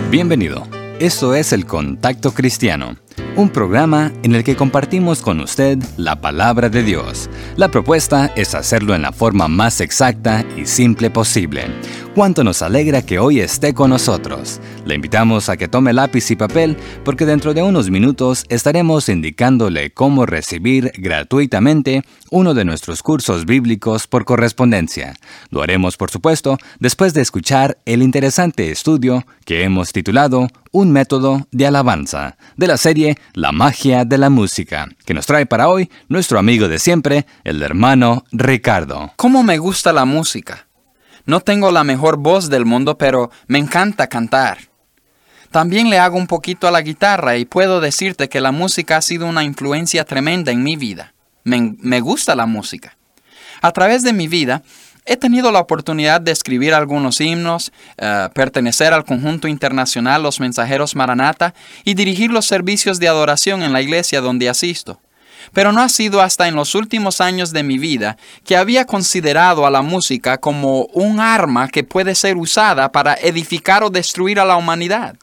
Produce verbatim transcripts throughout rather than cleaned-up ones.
Bienvenido. Esto es El Contacto Cristiano, un programa en el que compartimos con usted la palabra de Dios. La propuesta es hacerlo en la forma más exacta y simple posible. Cuánto nos alegra que hoy esté con nosotros. Le invitamos a que tome lápiz y papel porque dentro de unos minutos estaremos indicándole cómo recibir gratuitamente uno de nuestros cursos bíblicos por correspondencia. Lo haremos, por supuesto, después de escuchar el interesante estudio que hemos titulado Un método de alabanza, de la serie La magia de la música, que nos trae para hoy nuestro amigo de siempre, el hermano Ricardo. ¿Cómo me gusta la música? No tengo la mejor voz del mundo, pero me encanta cantar. También le hago un poquito a la guitarra y puedo decirte que la música ha sido una influencia tremenda en mi vida. Me, me gusta la música. A través de mi vida, he tenido la oportunidad de escribir algunos himnos, uh, pertenecer al conjunto internacional Los Mensajeros Maranatha y dirigir los servicios de adoración en la iglesia donde asisto. Pero no ha sido hasta en los últimos años de mi vida que había considerado a la música como un arma que puede ser usada para edificar o destruir a la humanidad.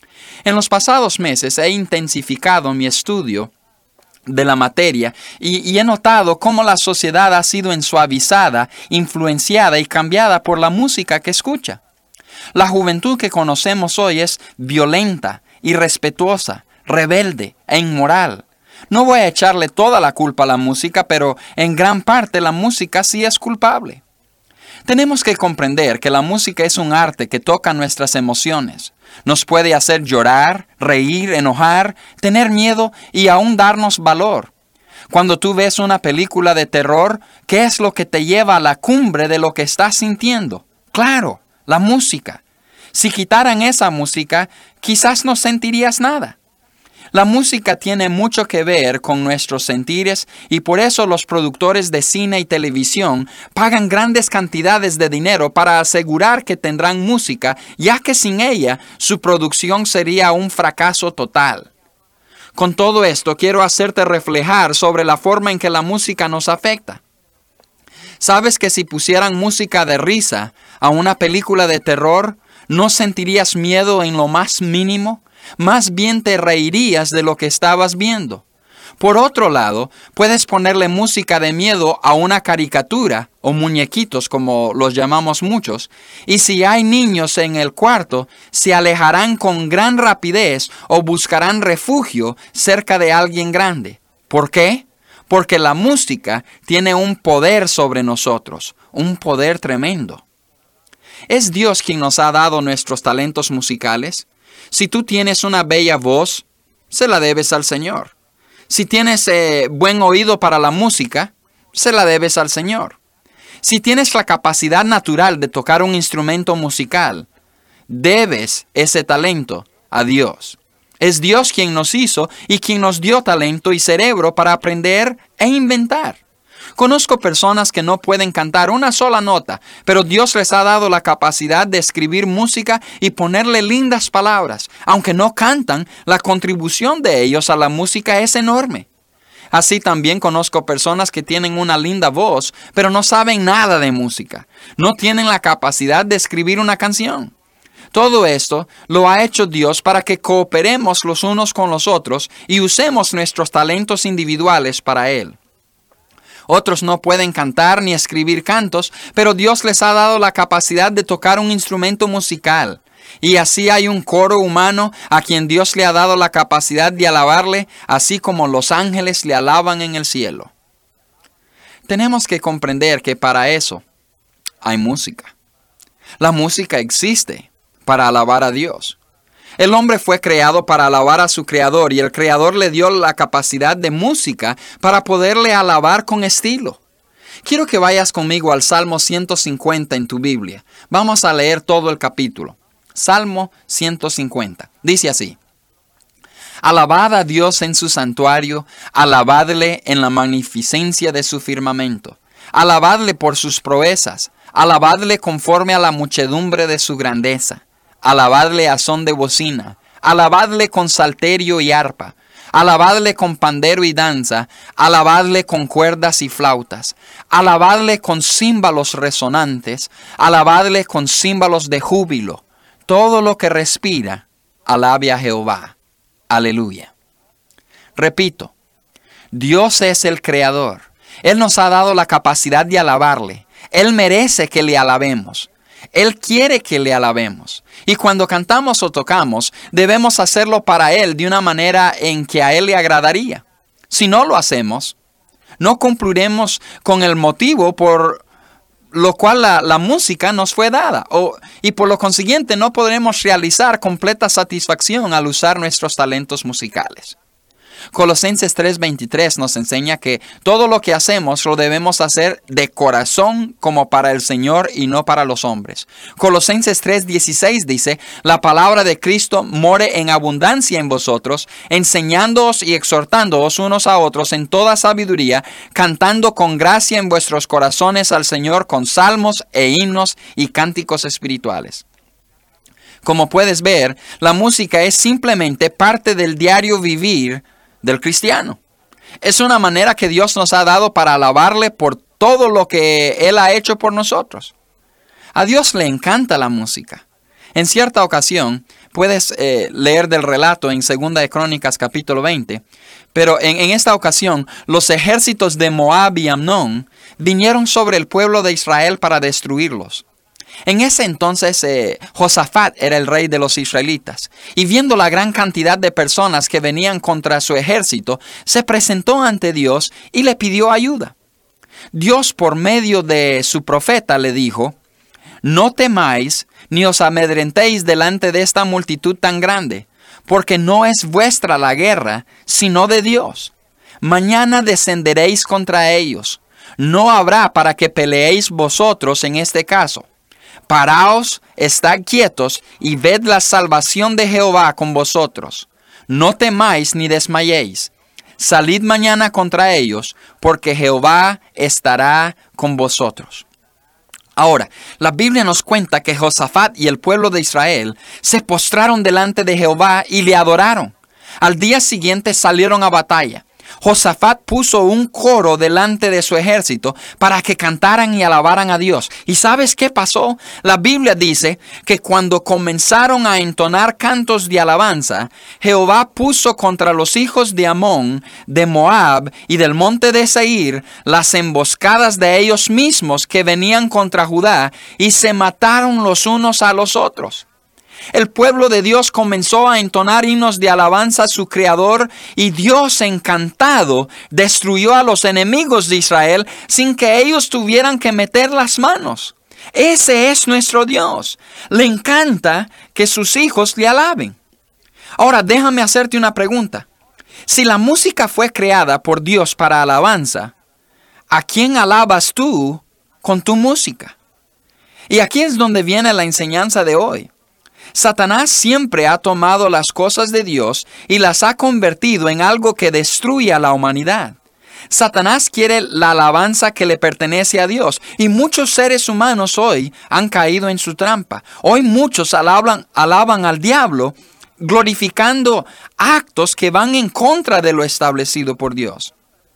En los pasados meses he intensificado mi estudio de la materia y, y he notado cómo la sociedad ha sido ensuavizada, influenciada y cambiada por la música que escucha. La juventud que conocemos hoy es violenta, irrespetuosa, rebelde e inmoral. No voy a echarle toda la culpa a la música, pero en gran parte la música sí es culpable. Tenemos que comprender que la música es un arte que toca nuestras emociones. Nos puede hacer llorar, reír, enojar, tener miedo y aún darnos valor. Cuando tú ves una película de terror, ¿qué es lo que te lleva a la cumbre de lo que estás sintiendo? Claro, la música. Si quitaran esa música, quizás no sentirías nada. La música tiene mucho que ver con nuestros sentires y por eso los productores de cine y televisión pagan grandes cantidades de dinero para asegurar que tendrán música, ya que sin ella su producción sería un fracaso total. Con todo esto quiero hacerte reflejar sobre la forma en que la música nos afecta. ¿Sabes que si pusieran música de risa a una película de terror, no sentirías miedo en lo más mínimo? Más bien te reirías de lo que estabas viendo. Por otro lado, puedes ponerle música de miedo a una caricatura o muñequitos, como los llamamos muchos, y si hay niños en el cuarto, se alejarán con gran rapidez o buscarán refugio cerca de alguien grande. ¿Por qué? Porque la música tiene un poder sobre nosotros, un poder tremendo. ¿Es Dios quien nos ha dado nuestros talentos musicales? Si tú tienes una bella voz, se la debes al Señor. Si tienes eh, buen oído para la música, se la debes al Señor. Si tienes la capacidad natural de tocar un instrumento musical, debes ese talento a Dios. Es Dios quien nos hizo y quien nos dio talento y cerebro para aprender e inventar. Conozco personas que no pueden cantar una sola nota, pero Dios les ha dado la capacidad de escribir música y ponerle lindas palabras. Aunque no cantan, la contribución de ellos a la música es enorme. Así también conozco personas que tienen una linda voz, pero no saben nada de música. No tienen la capacidad de escribir una canción. Todo esto lo ha hecho Dios para que cooperemos los unos con los otros y usemos nuestros talentos individuales para Él. Otros no pueden cantar ni escribir cantos, pero Dios les ha dado la capacidad de tocar un instrumento musical. Y así hay un coro humano a quien Dios le ha dado la capacidad de alabarle, así como los ángeles le alaban en el cielo. Tenemos que comprender que para eso hay música. La música existe para alabar a Dios. El hombre fue creado para alabar a su Creador y el Creador le dio la capacidad de música para poderle alabar con estilo. Quiero que vayas conmigo al Salmo ciento cincuenta en tu Biblia. Vamos a leer todo el capítulo. Salmo ciento cincuenta. Dice así: Alabad a Dios en su santuario, alabadle en la magnificencia de su firmamento. Alabadle por sus proezas, alabadle conforme a la muchedumbre de su grandeza. Alabadle a son de bocina, alabadle con salterio y arpa, alabadle con pandero y danza, alabadle con cuerdas y flautas, alabadle con címbalos resonantes, alabadle con címbalos de júbilo. Todo lo que respira, alabe a Jehová. Aleluya. Repito, Dios es el Creador. Él nos ha dado la capacidad de alabarle. Él merece que le alabemos. Él quiere que le alabemos. Y cuando cantamos o tocamos, debemos hacerlo para Él de una manera en que a Él le agradaría. Si no lo hacemos, no cumpliremos con el motivo por lo cual la, la música nos fue dada. O, y por lo consiguiente no podremos realizar completa satisfacción al usar nuestros talentos musicales. Colosenses tres veintitrés nos enseña que todo lo que hacemos lo debemos hacer de corazón como para el Señor y no para los hombres. Colosenses tres dieciséis dice, la palabra de Cristo more en abundancia en vosotros, enseñándoos y exhortándoos unos a otros en toda sabiduría, cantando con gracia en vuestros corazones al Señor con salmos e himnos y cánticos espirituales. Como puedes ver, la música es simplemente parte del diario vivir del cristiano. Es una manera que Dios nos ha dado para alabarle por todo lo que Él ha hecho por nosotros. A Dios le encanta la música. En cierta ocasión, puedes eh, leer del relato en Segunda de Crónicas capítulo veinte, pero en, en esta ocasión, los ejércitos de Moab y Amnón vinieron sobre el pueblo de Israel para destruirlos. En ese entonces, eh, Josafat era el rey de los israelitas, y viendo la gran cantidad de personas que venían contra su ejército, se presentó ante Dios y le pidió ayuda. Dios, por medio de su profeta, le dijo, no temáis ni os amedrentéis delante de esta multitud tan grande, porque no es vuestra la guerra, sino de Dios. Mañana descenderéis contra ellos. No habrá para que peleéis vosotros en este caso. Paraos, estad quietos y ved la salvación de Jehová con vosotros. No temáis ni desmayéis. Salid mañana contra ellos, porque Jehová estará con vosotros. Ahora, la Biblia nos cuenta que Josafat y el pueblo de Israel se postraron delante de Jehová y le adoraron. Al día siguiente salieron a batalla. Josafat puso un coro delante de su ejército para que cantaran y alabaran a Dios. ¿Y sabes qué pasó? La Biblia dice que cuando comenzaron a entonar cantos de alabanza, Jehová puso contra los hijos de Amón, de Moab y del monte de Seir las emboscadas de ellos mismos que venían contra Judá y se mataron los unos a los otros. El pueblo de Dios comenzó a entonar himnos de alabanza a su Creador y Dios, encantado, destruyó a los enemigos de Israel sin que ellos tuvieran que meter las manos. Ese es nuestro Dios. Le encanta que sus hijos le alaben. Ahora déjame hacerte una pregunta. Si la música fue creada por Dios para alabanza, ¿a quién alabas tú con tu música? Y aquí es donde viene la enseñanza de hoy. Satanás siempre ha tomado las cosas de Dios y las ha convertido en algo que destruye a la humanidad. Satanás quiere la alabanza que le pertenece a Dios y muchos seres humanos hoy han caído en su trampa. Hoy muchos alaban, alaban al diablo glorificando actos que van en contra de lo establecido por Dios.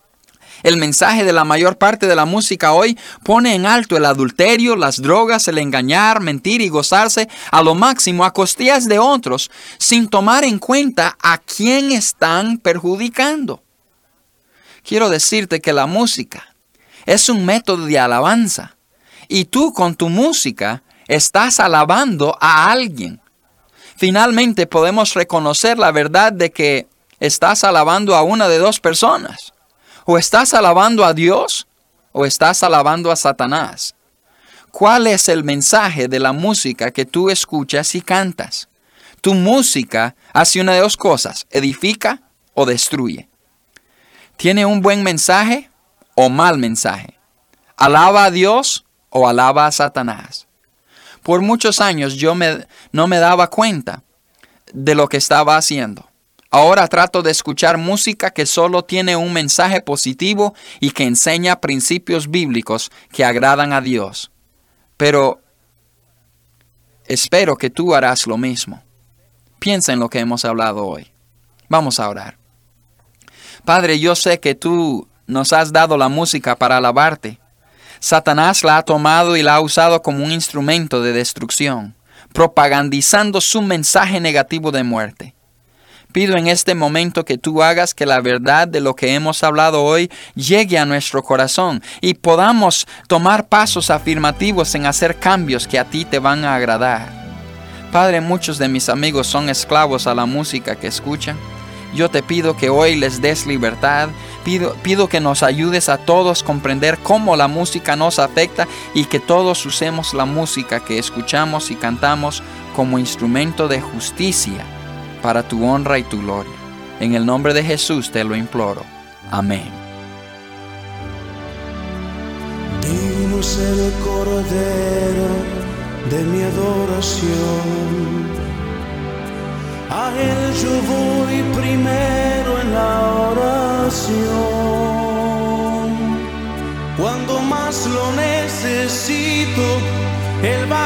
El mensaje de la mayor parte de la música hoy pone en alto el adulterio, las drogas, el engañar, mentir y gozarse a lo máximo a costillas de otros, sin tomar en cuenta a quién están perjudicando. Quiero decirte que la música es un método de alabanza, y tú con tu música estás alabando a alguien. Finalmente podemos reconocer la verdad de que estás alabando a una de dos personas. O estás alabando a Dios o estás alabando a Satanás. ¿Cuál es el mensaje de la música que tú escuchas y cantas? Tu música hace una de dos cosas, edifica o destruye. ¿Tiene un buen mensaje o mal mensaje? ¿Alaba a Dios o alaba a Satanás? Por muchos años yo me, no me daba cuenta de lo que estaba haciendo. Ahora trato de escuchar música que solo tiene un mensaje positivo y que enseña principios bíblicos que agradan a Dios. Pero espero que tú harás lo mismo. Piensa en lo que hemos hablado hoy. Vamos a orar. Padre, yo sé que tú nos has dado la música para alabarte. Satanás la ha tomado y la ha usado como un instrumento de destrucción. propagandizando su mensaje negativo de muerte. Pido en este momento que tú hagas que la verdad de lo que hemos hablado hoy llegue a nuestro corazón y podamos tomar pasos afirmativos en hacer cambios que a ti te van a agradar. Padre, muchos de mis amigos son esclavos a la música que escuchan. Yo te pido que hoy les des libertad. Pido, pido que nos ayudes a todos a comprender cómo la música nos afecta y que todos usemos la música que escuchamos y cantamos como instrumento de justicia para tu honra y tu gloria. En el nombre de Jesús te lo imploro. Amén. Digno es el Cordero de mi adoración. A Él yo voy primero en la oración. Cuando más lo necesito, Él va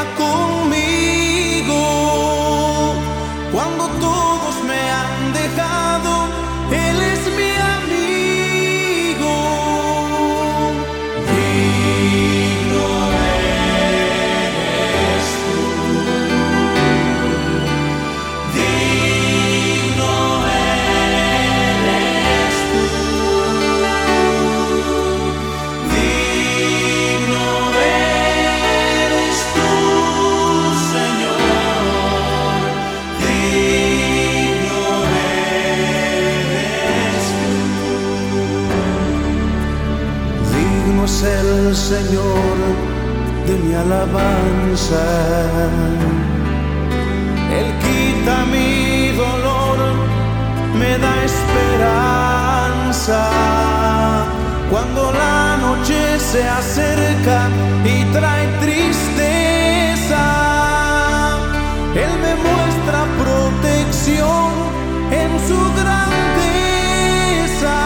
conmigo. Cuando todos me han dejado, Él es mi amigo. Digno eres tú. Digno eres tú. Digno eres tú, Señor. Es el Señor de mi alabanza. Él quita mi dolor, me da esperanza. Cuando la noche se acerca y trae tristeza, Él me muestra protección en su grandeza.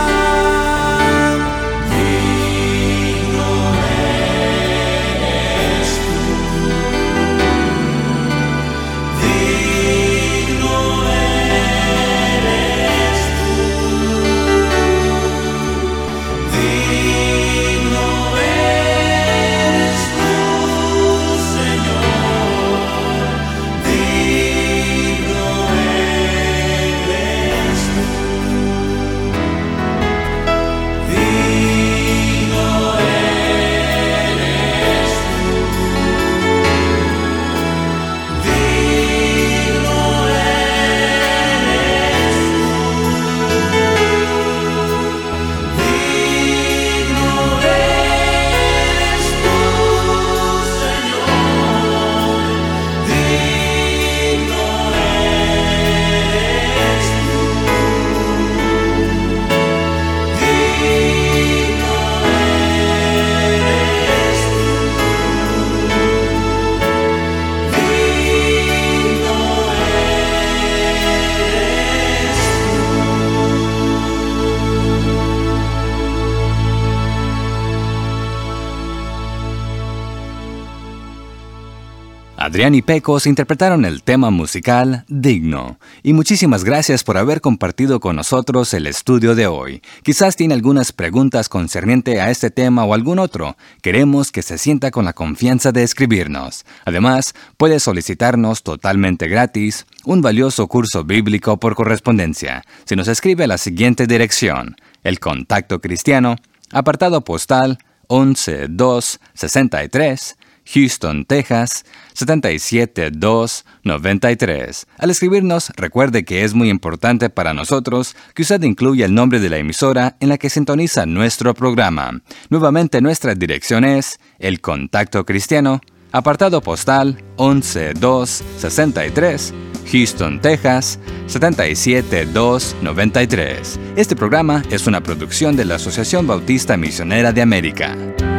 Adrián y Pecos interpretaron el tema musical Digno. Y muchísimas gracias por haber compartido con nosotros el estudio de hoy. Quizás tiene algunas preguntas concerniente a este tema o algún otro. Queremos que se sienta con la confianza de escribirnos. Además, puede solicitarnos totalmente gratis un valioso curso bíblico por correspondencia. Si nos escribe a la siguiente dirección: El Contacto Cristiano, apartado postal once dos sesenta y tres, Houston, Texas, siete siete dos nueve tres. Al escribirnos, recuerde que es muy importante para nosotros que usted incluya el nombre de la emisora en la que sintoniza nuestro programa. Nuevamente, nuestra dirección es El Contacto Cristiano, apartado postal once dos sesenta y tres, Houston, Texas, siete siete dos nueve tres. Este programa es una producción de la Asociación Bautista Misionera de América.